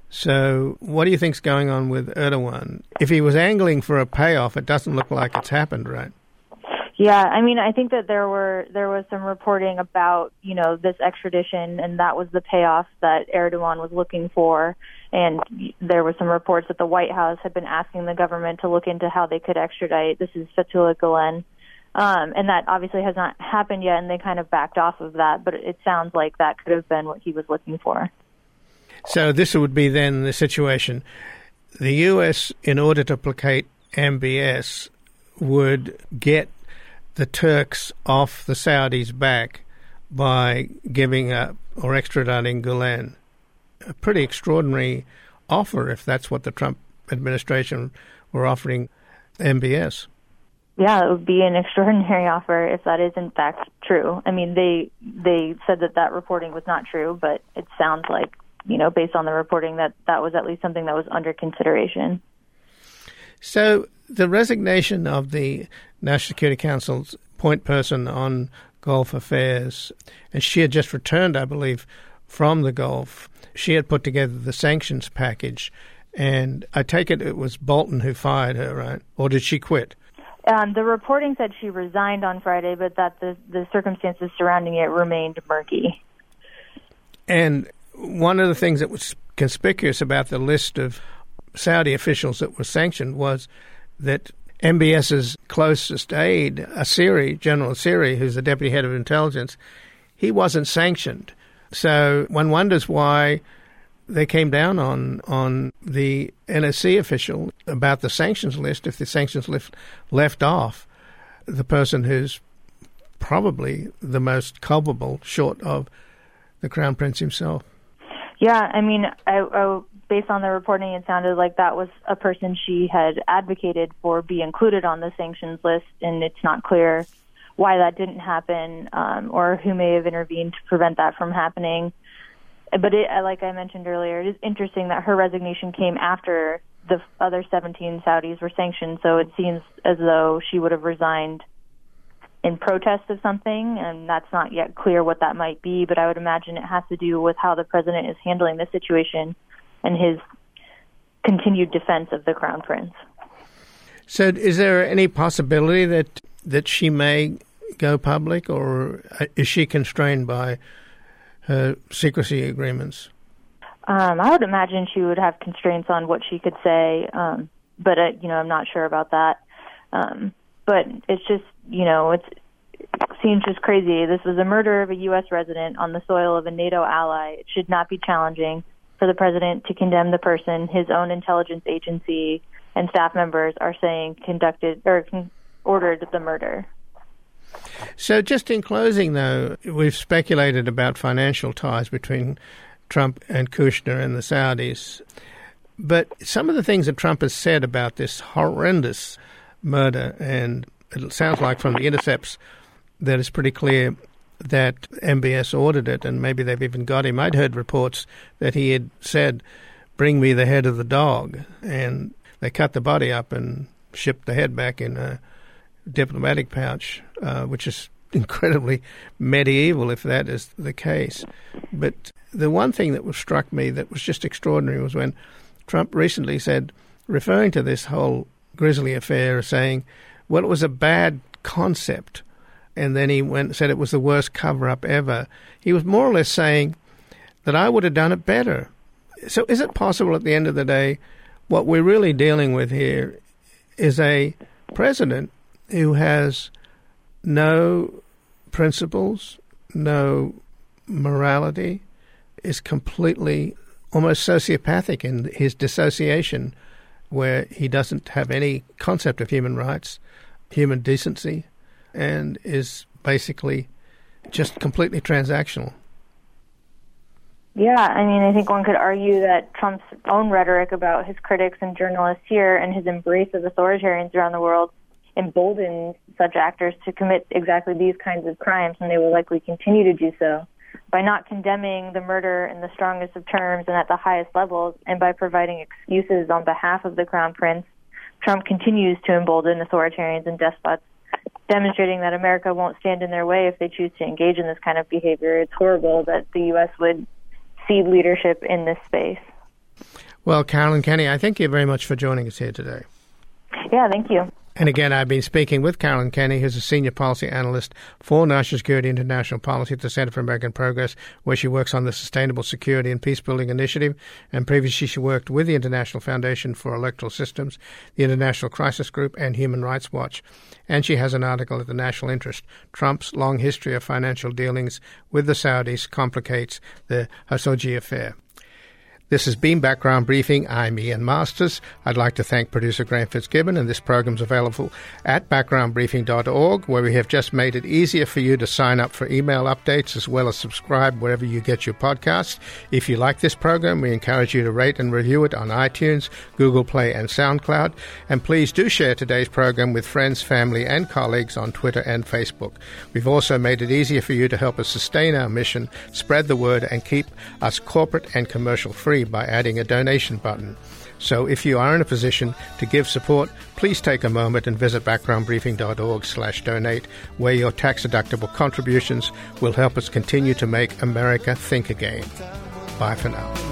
So what do you think's going on with Erdogan? If he was angling for a payoff, it doesn't look like it's happened, right? Yeah, I mean, I think that there were there was some reporting about, you know, this extradition, and that was the payoff that Erdogan was looking for. And there were some reports that the White House had been asking the government to look into how they could extradite. This is Fethullah Gulen. Um, and that obviously has not happened yet, and they kind of backed off of that. But it sounds like that could have been what he was looking for. So this would be then the situation. The U S, in order to placate M B S, would get the Turks off the Saudis' back by giving up or extraditing Gulen. A pretty extraordinary offer if that's what the Trump administration were offering M B S. Yeah, it would be an extraordinary offer if that is in fact true. I mean, they they said that that reporting was not true, but it sounds like, you know, based on the reporting, that that was at least something that was under consideration. So the resignation of the National Security Council's point person on Gulf affairs, and she had just returned, I believe, from the Gulf. She had put together the sanctions package, and I take it it was Bolton who fired her, right? Or did she quit? Um, the reporting said she resigned on Friday, but that the, the circumstances surrounding it remained murky. And one of the things that was conspicuous about the list of Saudi officials that were sanctioned was that MBS's closest aide, Asiri, General Asiri, who's the deputy head of intelligence, he wasn't sanctioned. So one wonders why they came down on on the N S C official about the sanctions list if the sanctions list left off the person who's probably the most culpable short of the Crown Prince himself. Yeah, I mean, I, I, based on the reporting, it sounded like that was a person she had advocated for be included on the sanctions list, and it's not clear why that didn't happen um, or who may have intervened to prevent that from happening. But it, like I mentioned earlier, it is interesting that her resignation came after the other seventeen Saudis were sanctioned, so it seems as though she would have resigned in protest of something, and that's not yet clear what that might be, but I would imagine it has to do with how the president is handling the situation and his continued defense of the Crown Prince. So is there any possibility that that she may go public, or is she constrained by her secrecy agreements? Um, I would imagine she would have constraints on what she could say, um, but, uh, you know, I'm not sure about that. Um, but it's just, you know, it's, it seems just crazy. This was a murder of a U S resident on the soil of a NATO ally. It should not be challenging for the president to condemn the person his own intelligence agency and staff members are saying conducted or ordered the murder. So just in closing, though, we've speculated about financial ties between Trump and Kushner and the Saudis. But some of the things that Trump has said about this horrendous murder, and it sounds like from the intercepts that it's pretty clear that M B S ordered it, and maybe they've even got him. I'd heard reports that he had said, "Bring me the head of the dog," and they cut the body up and shipped the head back in a diplomatic pouch, uh, which is incredibly medieval if that is the case. But the one thing that was struck me that was just extraordinary was when Trump recently said, referring to this whole grisly affair, saying, well, it was a bad concept. And then he went and said it was the worst cover-up ever. He was more or less saying that I would have done it better. So is it possible at the end of the day, what we're really dealing with here is a president who has no principles, no morality, is completely almost sociopathic in his dissociation, where he doesn't have any concept of human rights, human decency, and is basically just completely transactional. Yeah, I mean, I think one could argue that Trump's own rhetoric about his critics and journalists here and his embrace of authoritarians around the world emboldens such actors to commit exactly these kinds of crimes, and they will likely continue to do so. By not condemning the murder in the strongest of terms and at the highest levels, and by providing excuses on behalf of the Crown Prince, Trump continues to embolden authoritarians and despots, demonstrating that America won't stand in their way if they choose to engage in this kind of behavior. It's horrible that the U S would cede leadership in this space. Well, Carolyn Kenny, I thank you very much for joining us here today. Yeah, thank you. And again, I've been speaking with Carolyn Kenny, who's a senior policy analyst for national security and international policy at the Center for American Progress, where she works on the Sustainable Security and Peacebuilding Initiative. And previously, she worked with the International Foundation for Electoral Systems, the International Crisis Group, and Human Rights Watch. And she has an article at the National Interest, Trump's Long History of Financial Dealings with the Saudis Complicates the Khashoggi Affair. This has been Background Briefing. I'm Ian Masters. I'd like to thank producer Graham Fitzgibbon, and this program's available at background briefing dot org, where we have just made it easier for you to sign up for email updates as well as subscribe wherever you get your podcasts. If you like this program, we encourage you to rate and review it on iTunes, Google Play, and SoundCloud. And please do share today's program with friends, family, and colleagues on Twitter and Facebook. We've also made it easier for you to help us sustain our mission, spread the word, and keep us corporate and commercial free by adding a donation button. So if you are in a position to give support, please take a moment and visit background briefing dot org slash donate, where your tax-deductible contributions will help us continue to make America think again. Bye for now.